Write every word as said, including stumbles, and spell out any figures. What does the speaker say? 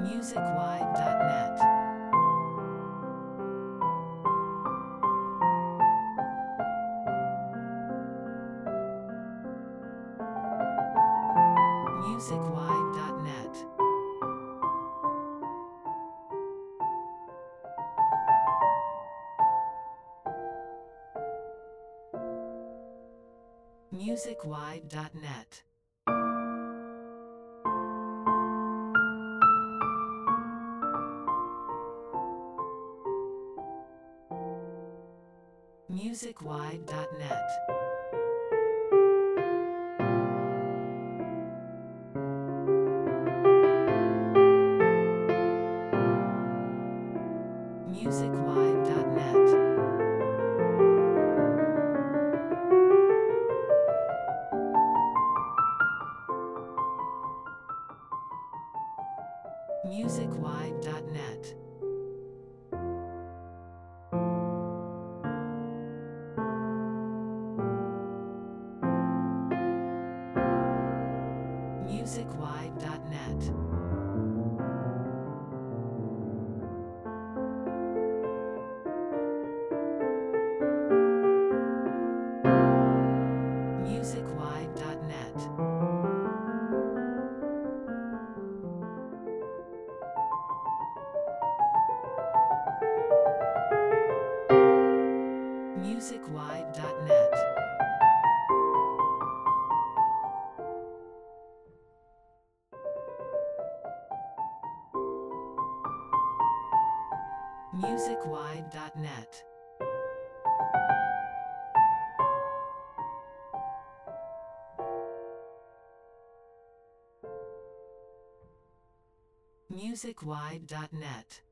musicwide dot net. musicwide dot net. musicwide dot net. musicwide dot net. musicwide dot net. musicwide dot net. musicwide dot net. musicwide dot net. musicwide dot net. musicwide dot net. musicwide dot net.